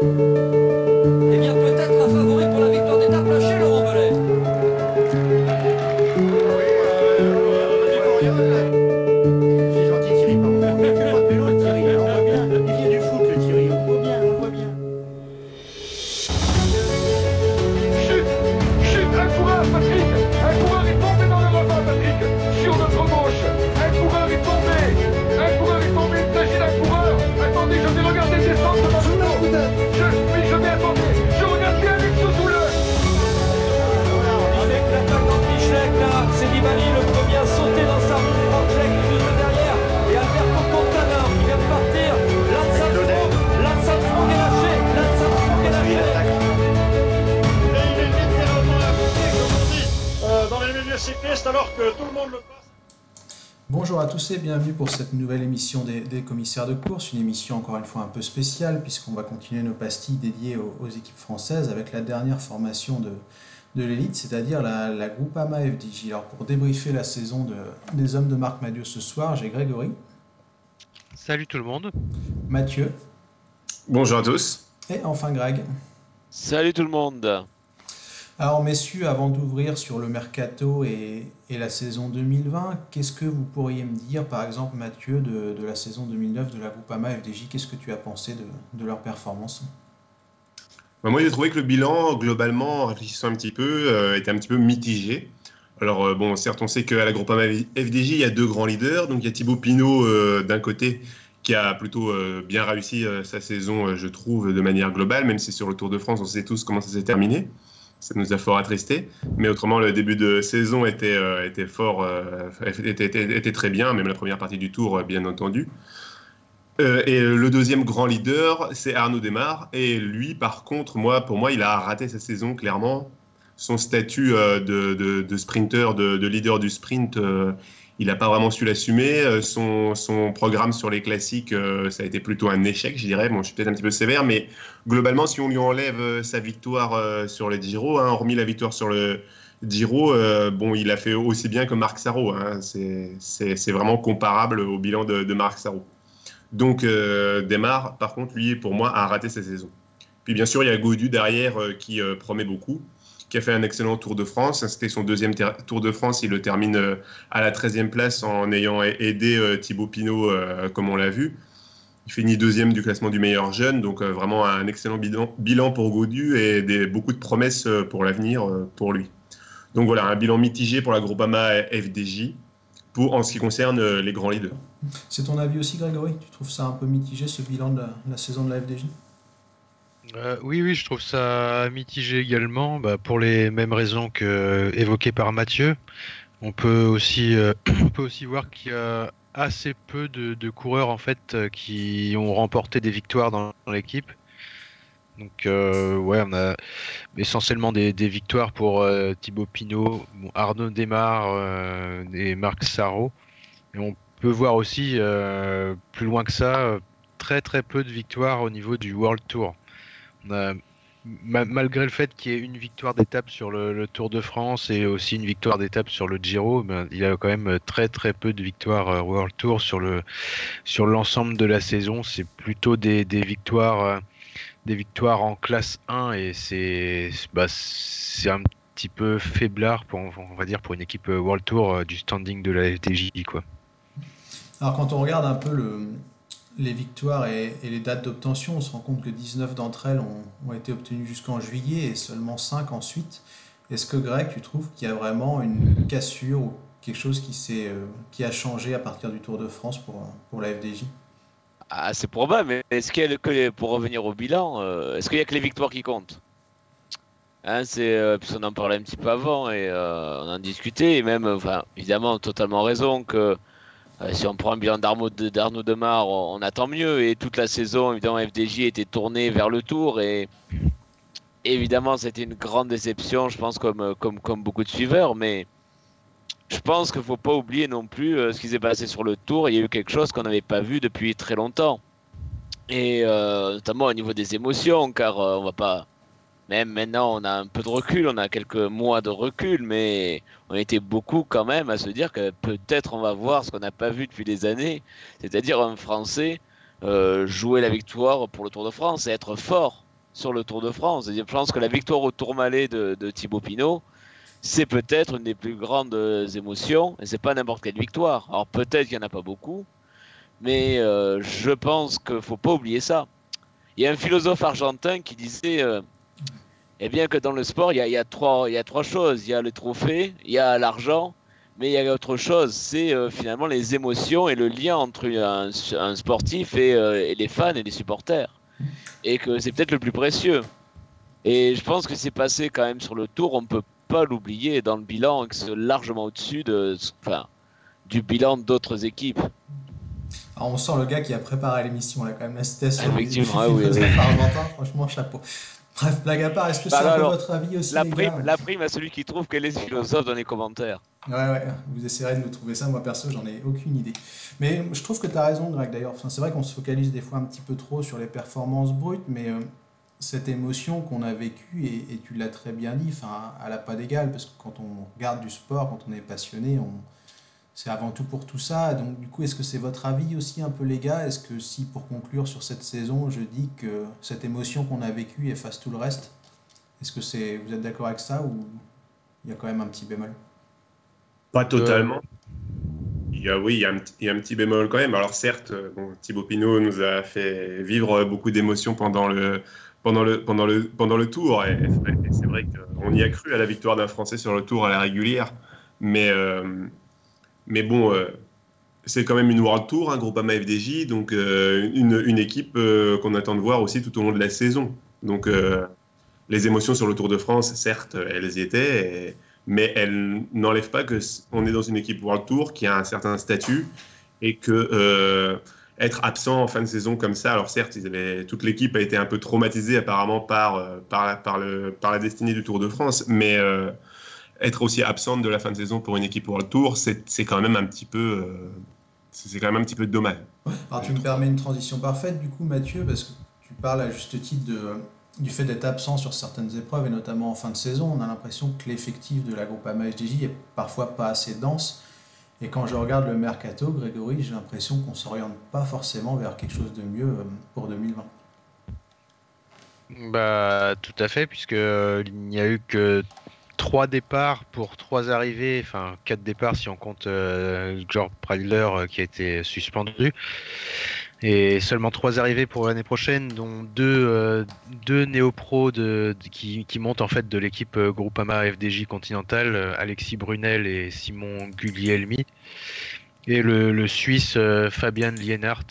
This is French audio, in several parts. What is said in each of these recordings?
Eh bien, peut-être un favori pour la victoire d'étape lâchée, Laurent Belay. Ah oui, on n'y voit rien. C'est gentil Thierry, pardon. Il fait pas de vélo le Thierry, hein, on voit bien. Il vient du foot le Thierry, on le voit bien, on le voit bien. Chute, chute, un coureur, Patrick. Un coureur est tombé dans le ravin, Patrick. Sur notre gauche, un coureur est tombé. Un coureur est tombé, il s'agit d'un coureur. Attendez, je vais regarder descendre dans le dos. Oui, je vais attendre. Je regarde bien Alex Sotoule. Avec l'attaquant de Michelek, là, c'est Nibali, le premier à sauter dans sa roue. Franck juste derrière. Et Alberto Contador qui vient de partir. Lance Armstrong est lâché. Lance Armstrong est lâché. Et il est littéralement impliqué, comme on dit, dans les milieux cyclistes, alors que tout le monde le passe. Bonjour à tous et bienvenue pour cette nouvelle émission des commissaires de course, une émission encore une fois un peu spéciale puisqu'on va continuer nos pastilles dédiées aux équipes françaises avec la dernière formation de l'élite, c'est-à-dire la Groupama FDJ. Alors pour débriefer la saison des hommes de Marc Madiot ce soir, j'ai Grégory, Salut tout le monde. Mathieu Bonjour à tous. et enfin Greg. Salut tout le monde. Alors messieurs, avant d'ouvrir sur le mercato et la saison 2020, qu'est-ce que vous pourriez me dire, par exemple Mathieu, de la saison 2009 de la Groupama FDJ? Qu'est-ce que tu as pensé de leur performance? Moi, j'ai trouvé que le bilan, globalement, en réfléchissant un petit peu, était un petit peu mitigé. Alors, bon, certes, on sait qu'à la Groupama FDJ, il y a deux grands leaders. Donc, il y a Thibaut Pinot d'un côté, qui a plutôt bien réussi sa saison, je trouve, de manière globale, même si sur le Tour de France, on sait tous comment ça s'est terminé. Ça nous a fort attristés. Mais autrement, le début de saison était fort, était très bien, même la première partie du Tour, bien entendu. Et le deuxième grand leader, c'est Arnaud Démare. Et lui, par contre, pour moi, il a raté sa saison, clairement. Son statut de sprinter, de leader du sprint, il n'a pas vraiment su l'assumer. Son programme sur les classiques, ça a été plutôt un échec, je dirais. Bon, je suis peut-être un petit peu sévère, mais globalement, si on lui enlève sa victoire sur le Giro, hein, hormis la victoire sur le Giro, bon, il a fait aussi bien que Marc Sarro, hein. C'est vraiment comparable au bilan de Marc Sarro. Donc, Demar, par contre, lui, pour moi, a raté sa saison. Puis, bien sûr, il y a Gaudu derrière qui promet beaucoup, qui a fait un excellent Tour de France. C'était son deuxième Tour de France. Il le termine à la 13e place en ayant aidé Thibaut Pinot, comme on l'a vu. Il finit deuxième du classement du meilleur jeune. Donc, vraiment un excellent bilan pour Gaudu et beaucoup de promesses pour l'avenir pour lui. Donc, voilà, un bilan mitigé pour la Groupama FDJ en ce qui concerne les grands leaders. C'est ton avis aussi Grégory? Tu trouves ça un peu mitigé ce bilan de la saison de la FDJ? Oui, je trouve ça mitigé également, pour les mêmes raisons que évoquées par Mathieu. On peut aussi, on peut aussi voir qu'il y a assez peu de coureurs en fait qui ont remporté des victoires dans l'équipe. Donc ouais, on a essentiellement des victoires pour Thibaut Pinot, bon, Arnaud Démare et Marc Sarro. Et on peut voir aussi plus loin que ça, très peu de victoires au niveau du World Tour. On a, malgré le fait qu'il y ait une victoire d'étape sur le Tour de France et aussi une victoire d'étape sur le Giro, il y a quand même très peu de victoires World Tour sur l'ensemble de la saison. C'est plutôt des victoires en classe 1 et c'est un petit peu faiblard on va dire pour une équipe World Tour du standing de la FDJ quoi. Alors quand on regarde un peu les victoires et les dates d'obtention, on se rend compte que 19 d'entre elles ont été obtenues jusqu'en juillet et seulement 5 ensuite. Est-ce que Greg, tu trouves qu'il y a vraiment une cassure ou quelque chose qui a changé à partir du Tour de France pour la FDJ? Ah, c'est probable, mais est-ce qu'il y a pour revenir au bilan, est-ce qu'il y a que les victoires qui comptent? Hein, puisqu'on en parlait un petit peu avant et on en discutait, et même, enfin, évidemment, totalement raison que si on prend un bilan d'Arnaud Demar, on attend mieux. Et toute la saison, évidemment, FDJ était tournée vers le Tour et évidemment, c'était une grande déception, je pense, comme beaucoup de suiveurs, mais je pense qu'il ne faut pas oublier non plus ce qui s'est passé sur le Tour. Il y a eu quelque chose qu'on n'avait pas vu depuis très longtemps. Et notamment au niveau des émotions, car on va pas. Même maintenant, on a un peu de recul, on a quelques mois de recul, mais on était beaucoup quand même à se dire que peut-être on va voir ce qu'on n'a pas vu depuis des années, c'est-à-dire un Français jouer la victoire pour le Tour de France et être fort. sur le Tour de France. Je pense que la victoire au Tourmalet de Thibaut Pinot, c'est peut-être une des plus grandes émotions, et c'est pas n'importe quelle victoire. Alors peut-être qu'il n'y en a pas beaucoup, mais je pense qu'il faut pas oublier ça. Il y a un philosophe argentin qui disait eh bien que dans le sport, il y a trois choses. Il y a le trophée, il y a l'argent, mais il y a autre chose. C'est finalement les émotions et le lien entre un sportif et les fans et les supporters. Et que c'est peut-être le plus précieux. Et je pense que c'est passé quand même sur le tour, on ne peut pas l'oublier dans le bilan, que c'est largement au-dessus enfin, du bilan d'autres équipes. Alors, on sent le gars qui a préparé l'émission, là, quand même, la citation du Effectivement, oui, oui. philosophe argentin, franchement, chapeau. Bref, blague à part, est-ce que c'est Bah un peu alors, votre avis aussi, les gars? la prime à celui qui trouve qu'elle est philosophe dans les commentaires. Ouais, vous essayerez de nous trouver ça. Moi, perso, j'en ai aucune idée. Mais je trouve que tu as raison, Greg, d'ailleurs. Enfin, c'est vrai qu'on se focalise des fois un petit peu trop sur les performances brutes, mais cette émotion qu'on a vécue, et tu l'as très bien dit, enfin, elle n'a pas d'égal, parce que quand on regarde du sport, quand on est passionné, c'est avant tout pour tout ça. Donc, du coup, est-ce que c'est votre avis aussi un peu, les gars? Est-ce que si, pour conclure sur cette saison, je dis que cette émotion qu'on a vécue efface tout le reste, est-ce que vous êtes d'accord avec ça, ou il y a quand même un petit bémol? Pas Euh, totalement. Oui, il y a un petit bémol quand même. Alors certes, bon, Thibaut Pinot nous a fait vivre beaucoup d'émotions pendant le tour. Et c'est vrai qu'on y a cru à la victoire d'un Français sur le tour à la régulière. Mais, euh, mais bon, c'est quand même une World Tour, un Groupama FDJ, donc une équipe qu'on attend de voir aussi tout au long de la saison. Donc les émotions sur le Tour de France, certes, elles y étaient, mais elles n'enlèvent pas que on est dans une équipe World Tour qui a un certain statut et que être absent en fin de saison comme ça, alors certes, toute l'équipe a été un peu traumatisée apparemment par la destinée du Tour de France, mais être aussi absente de la fin de saison pour une équipe World Tour, c'est quand même un petit peu, c'est quand même un petit peu dommage, Alors tu je me trouve. permets une transition parfaite du coup, Mathieu, parce que tu parles à juste titre du fait d'être absent sur certaines épreuves, et notamment en fin de saison. On a l'impression que l'effectif de la Groupama FDJ est parfois pas assez dense. Et quand je regarde le mercato, Grégory, j'ai l'impression qu'on s'oriente pas forcément vers quelque chose de mieux pour 2020. Bah, tout à fait, puisque il n'y a eu que 3 départs pour 3 arrivées, enfin 4 départs si on compte George Pryder qui a été suspendu, et seulement 3 arrivées pour l'année prochaine, dont deux néo-pros qui montent en fait de l'équipe Groupama FDJ Continental, Alexis Brunel et Simon Guglielmi, et le Suisse Fabian Lienhardt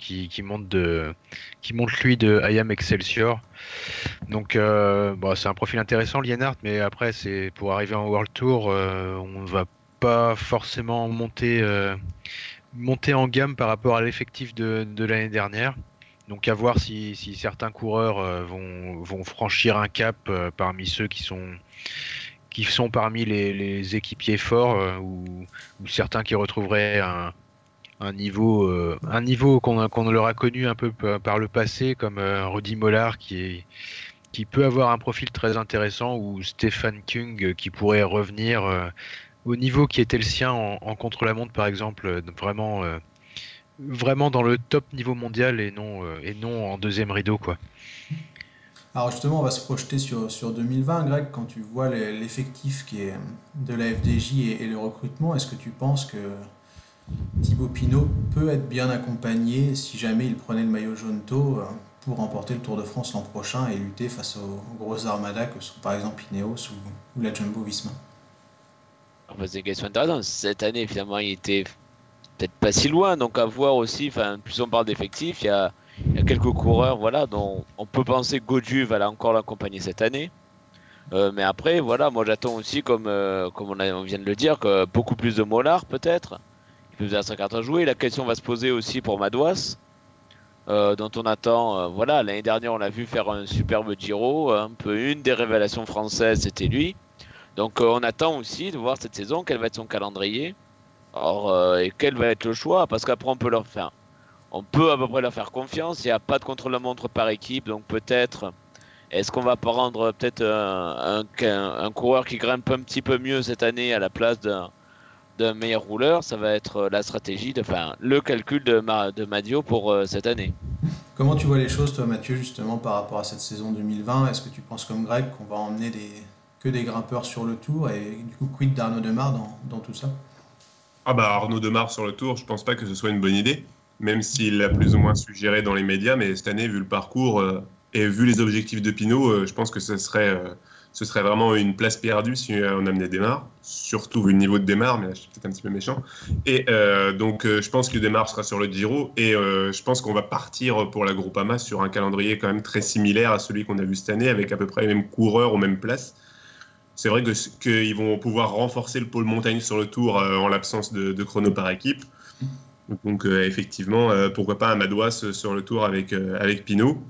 qui monte lui de IAM Excelsior. Donc, bon, c'est un profil intéressant, Lienhardt, mais après, c'est pour arriver en World Tour, on va pas forcément monter en gamme par rapport à l'effectif de l'année dernière. Donc, à voir si certains coureurs vont franchir un cap parmi ceux qui sont parmi les équipiers forts, ou certains qui retrouveraient un niveau qu'on leur a connu un peu par le passé, comme Rudy Mollard qui peut avoir un profil très intéressant, ou Stefan Kung qui pourrait revenir au niveau qui était le sien en contre-la-montre par exemple, vraiment dans le top niveau mondial, et non en deuxième rideau quoi. Alors justement, on va se projeter sur 2020, Greg, quand tu vois l'effectif qui est de la FDJ et le recrutement, est-ce que tu penses que Thibaut Pinot peut être bien accompagné si jamais il prenait le maillot jaune taupe pour remporter le Tour de France l'an prochain et lutter face aux grosses armadas que sont par exemple Ineos ou la Jumbo Visma? Enfin, c'est une question intéressante. Cette année, finalement, il était peut-être pas si loin, donc à voir aussi. Enfin, plus on parle d'effectifs, il y a quelques coureurs, voilà, dont on peut penser que Gaudu va encore l'accompagner cette année. Mais après, voilà, moi j'attends aussi, comme on vient de le dire, que beaucoup plus de Mollard peut-être. Il peut faire sa carte à jouer. La question va se poser aussi pour Madouas, dont on attend. Voilà, l'année dernière, on l'a vu faire un superbe Giro, un peu une des révélations françaises, c'était lui. Donc on attend aussi de voir cette saison quel va être son calendrier. Or, et quel va être le choix, parce qu'après on peut à peu près leur faire confiance. Il n'y a pas de contre-la-montre par équipe, donc peut-être. Est-ce qu'on va prendre peut-être un coureur qui grimpe un petit peu mieux cette année à la place d'un meilleur rouleur, ça va être la stratégie, le calcul de Madio pour cette année. Comment tu vois les choses, toi, Mathieu, justement, par rapport à cette saison 2020? Est-ce que tu penses comme Greg qu'on va emmener que des grimpeurs sur le tour? Et du coup, quid d'Arnaud Démare dans tout ça? Ah bah Arnaud Demar sur le tour, je pense pas que ce soit une bonne idée, même s'il l'a plus ou moins suggéré dans les médias, mais cette année, vu le parcours et vu les objectifs de Pinot, je pense que ce serait vraiment une place perdue si on amenait Demar, surtout vu le niveau de Demar, mais là, je suis peut-être un petit peu méchant. Et donc je pense que Demar sera sur le Giro, et je pense qu'on va partir pour la Groupama sur un calendrier quand même très similaire à celui qu'on a vu cette année, avec à peu près les mêmes coureurs aux mêmes places. C'est vrai qu'ils vont pouvoir renforcer le pôle montagne sur le tour en l'absence de chrono par équipe. Donc effectivement, pourquoi pas un Madouas sur le tour avec Pinot.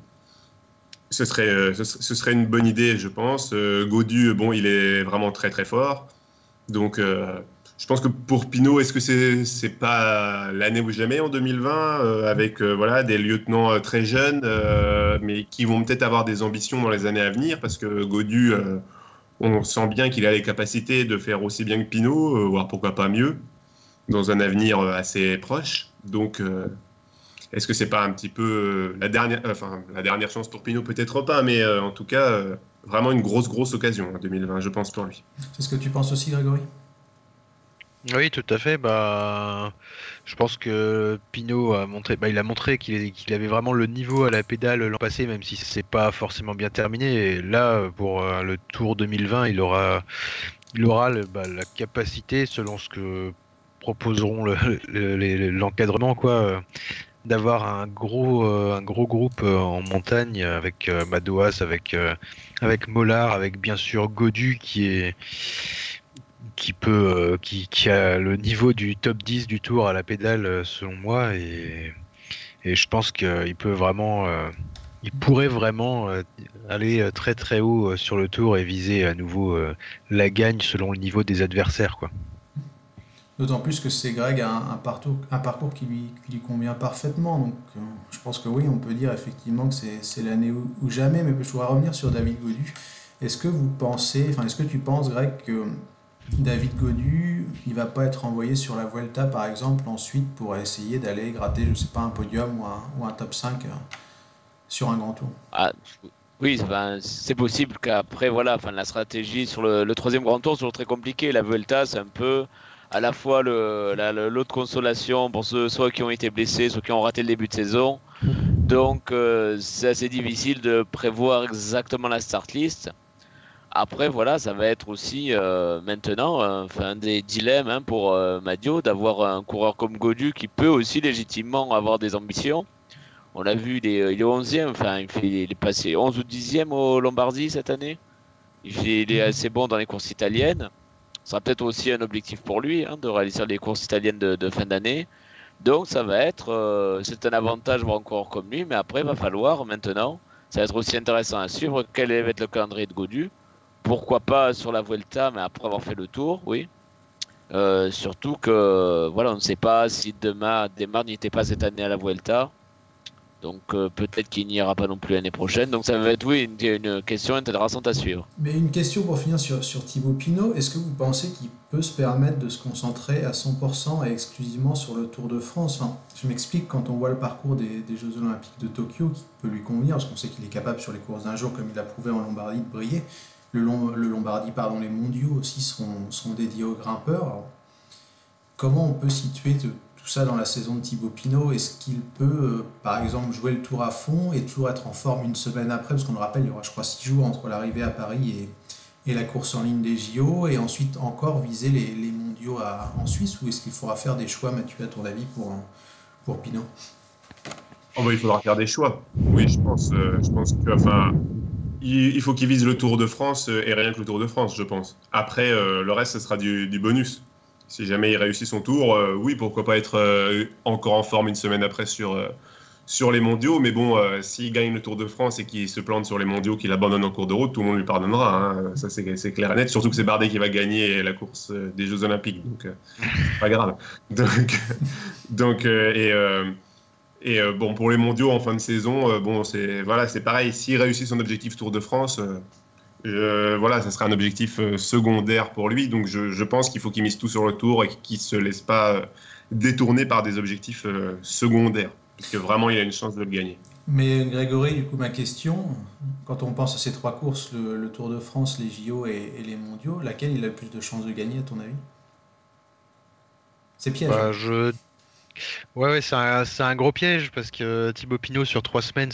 Ce serait une bonne idée, je pense. Gaudu, bon, il est vraiment très très fort. Donc je pense que pour Pinot, est-ce que c'est pas l'année ou jamais en 2020 avec voilà, des lieutenants très jeunes, mais qui vont peut-être avoir des ambitions dans les années à venir, parce que Gaudu, on sent bien qu'il a les capacités de faire aussi bien que Pinot, voire pourquoi pas mieux, dans un avenir assez proche. Donc, est-ce que c'est pas un petit peu la dernière chance pour Pinot? Peut-être pas, mais en tout cas, vraiment une grosse occasion en 2020, je pense, pour lui. C'est ce que tu penses aussi, Grégory? Oui, tout à fait. Bah, je pense que Pinot a montré, il a montré qu'il avait vraiment le niveau à la pédale l'an passé, même si c'est pas forcément bien terminé. Et là, pour le Tour 2020, il aura la capacité, selon ce que proposeront l'encadrement, quoi, d'avoir un gros groupe en montagne avec Madouas, avec Mollard, avec bien sûr Gaudu qui a le niveau du top 10 du tour à la pédale selon moi, et je pense il pourrait vraiment aller très très haut sur le tour et viser à nouveau la gagne selon le niveau des adversaires, quoi. D'autant plus que c'est Greg a un parcours qui lui convient parfaitement. Donc je pense que oui, on peut dire effectivement que c'est l'année ou jamais. Mais je voudrais revenir sur David Gaudu. Est-ce que tu penses, Greg, que David Gaudu, il va pas être envoyé sur la Vuelta, par exemple, ensuite pour essayer d'aller gratter, je sais pas, un podium ou un top 5 sur un grand tour? Ah, oui, c'est possible qu'après, voilà, la stratégie sur le troisième grand tour, c'est toujours très compliqué. La Vuelta, c'est un peu à la fois l'autre consolation pour ceux soit qui ont été blessés, soit qui ont raté le début de saison. Donc, c'est assez difficile de prévoir exactement la start list. Après, voilà, ça va être aussi maintenant un des dilemmes, hein, pour Madio, d'avoir un coureur comme Gaudu qui peut aussi légitimement avoir des ambitions. On l'a vu, il est 11e, il est passé 11 ou 10e au Lombardie cette année. Il est assez bon dans les courses italiennes. Ce sera peut-être aussi un objectif pour lui, hein, de réaliser les courses italiennes de fin d'année. Donc ça va être, c'est un avantage pour un coureur comme lui, mais après, il va falloir maintenant, ça va être aussi intéressant à suivre quel va être le calendrier de Gaudu. Pourquoi pas sur la Vuelta, mais après avoir fait le tour, oui. Surtout que, voilà, on ne sait pas si Demar n'était pas cette année à la Vuelta. Donc peut-être qu'il n'y ira pas non plus l'année prochaine. Donc ça va être, oui, une question intéressante à suivre. Mais une question pour finir sur Thibaut Pinot. Est-ce que vous pensez qu'il peut se permettre de se concentrer à 100% et exclusivement sur le Tour de France? Enfin, je m'explique, quand on voit le parcours des Jeux Olympiques de Tokyo, qui peut lui convenir, parce qu'on sait qu'il est capable sur les courses d'un jour, comme il l'a prouvé en Lombardie, de briller. Le Lombardie, pardon, les mondiaux aussi seront dédiés aux grimpeurs. Alors, comment on peut situer tout ça dans la saison de Thibaut Pinot? Est-ce qu'il peut, par exemple, jouer le tour à fond et toujours être en forme une semaine après? Parce qu'on le rappelle, il y aura, je crois, 6 jours entre l'arrivée à Paris et la course en ligne des JO, et ensuite encore viser les mondiaux en Suisse, ou est-ce qu'il faudra faire des choix, Mathieu, à ton avis, pour Pinot? Oh, bah, il faudra faire des choix. Oui, je pense. Je pense que, enfin, il faut qu'il vise le Tour de France et rien que le Tour de France, je pense. Après, le reste, ce sera du bonus. Si jamais il réussit son tour, oui, pourquoi pas être encore en forme une semaine après sur les mondiaux. Mais bon, s'il gagne le Tour de France et qu'il se plante sur les mondiaux, qu'il abandonne en cours de route, tout le monde lui pardonnera, hein. Ça, c'est clair et net. Surtout que c'est Bardet qui va gagner la course des Jeux Olympiques. Donc, c'est pas grave. Donc, donc, bon, pour les mondiaux en fin de saison, bon, c'est voilà, c'est pareil. S'il réussit son objectif Tour de France, Voilà, ça serait un objectif secondaire pour lui. Donc je pense qu'il faut qu'il mise tout sur le Tour et qu'il se laisse pas détourner par des objectifs secondaires, parce que vraiment il a une chance de le gagner. Mais Grégory, du coup, ma question, quand on pense à ces trois courses, le Tour de France, les JO et les mondiaux, laquelle il a le plus de chances de gagner, à ton avis? C'est piège, hein. Bah, ouais, c'est un gros piège parce que Thibaut Pinot sur 3 semaines,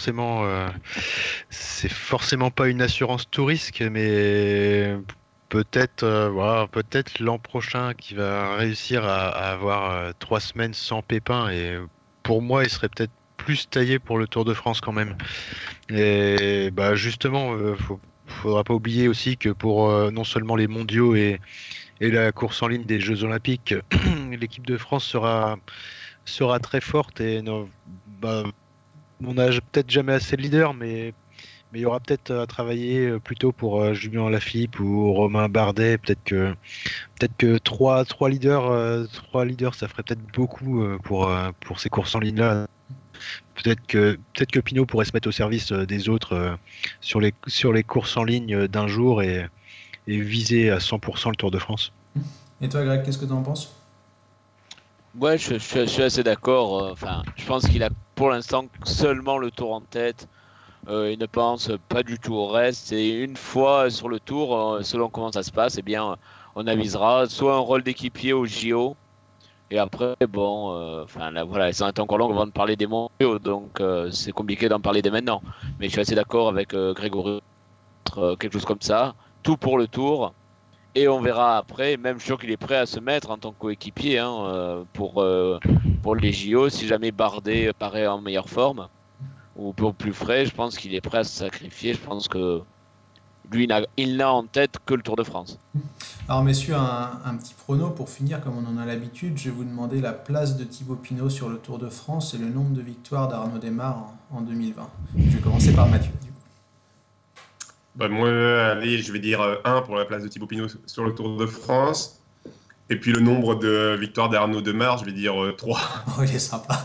c'est forcément pas une assurance tout risque, mais peut-être, voilà, peut-être l'an prochain qu'il va réussir à avoir 3 semaines sans pépin et pour moi, il serait peut-être plus taillé pour le Tour de France quand même. Et bah justement, faudra pas oublier aussi que pour non seulement les mondiaux et la course en ligne des Jeux Olympiques, l'équipe de France sera très forte et bah, on n'a peut-être jamais assez de leaders, mais il y aura peut-être à travailler plutôt pour Julien Lafilippe ou Romain Bardet. Peut-être que trois leaders, ça ferait peut-être beaucoup pour ces courses en ligne là. Peut-être que Pinot pourrait se mettre au service des autres sur les courses en ligne d'un jour et viser à 100% le Tour de France. Et toi, Greg, qu'est-ce que tu en penses? Ouais, je suis assez d'accord. Enfin, je pense qu'il a pour l'instant seulement le tour en tête. Il ne pense pas du tout au reste. Et une fois sur le tour, selon comment ça se passe, eh bien, on avisera soit un rôle d'équipier au JO. Et après, bon, enfin là, voilà, ça est encore long avant de parler des mondiaux, donc c'est compliqué d'en parler dès maintenant. Mais je suis assez d'accord avec Grégory, quelque chose comme ça, tout pour le tour. Et on verra après, même je suis sûr qu'il est prêt à se mettre en tant que coéquipier hein, pour les JO. Si jamais Bardet paraît en meilleure forme ou pour plus frais, je pense qu'il est prêt à se sacrifier. Je pense que lui, il n'a en tête que le Tour de France. Alors, messieurs, un petit prono pour finir, comme on en a l'habitude. Je vais vous demander la place de Thibaut Pinot sur le Tour de France et le nombre de victoires d'Arnaud Démare en 2020. Je vais commencer par Mathieu, du coup. Bah, moi, allez, je vais dire 1 pour la place de Thibaut Pinot sur le Tour de France. Et puis le nombre de victoires d'Arnaud Demar, je vais dire 3. Oh, il est sympa.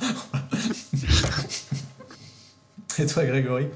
Et toi, Grégory?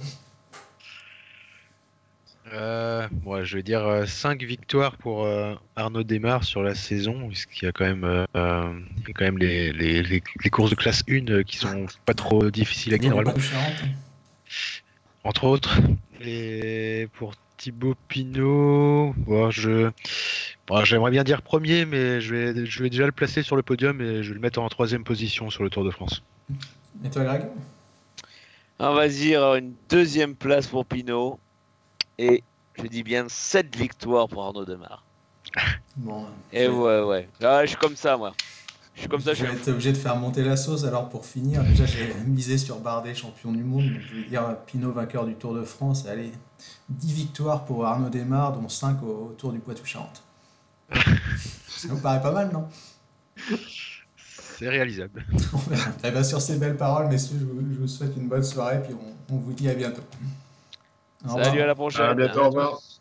Ouais, je vais dire 5 victoires pour Arnaud Démare sur la saison, puisqu'il y a quand même, il y a quand même les courses de classe 1 qui sont pas trop difficiles à gagner Tour du normalement, Poitou-Charentes? entre autres. Et pour Thibaut Pinot, j'aimerais bien dire premier, mais je vais déjà le placer sur le podium et je vais le mettre en troisième position sur le Tour de France. Et toi, Greg? On va dire une deuxième place pour Pinot. Et je dis bien 7 victoires pour Arnaud Demar. Bon, Et ouais, ouais. Ah, je suis comme ça, moi. Je suis comme ça, je je suis vais un être fou. obligé de faire monter la sauce alors pour finir. Déjà, j'ai misé sur Bardet, champion du monde. Donc, je vais dire Pinot, vainqueur du Tour de France. Allez, 10 victoires pour Arnaud Démare, dont 5 au Tour du Poitou-Charentes. Ça vous paraît pas mal, non? C'est réalisable. Et bien, sur ces belles paroles, messieurs, je vous souhaite une bonne soirée, puis on vous dit à bientôt. Au Salut, à revoir. la À prochaine. bientôt, au revoir.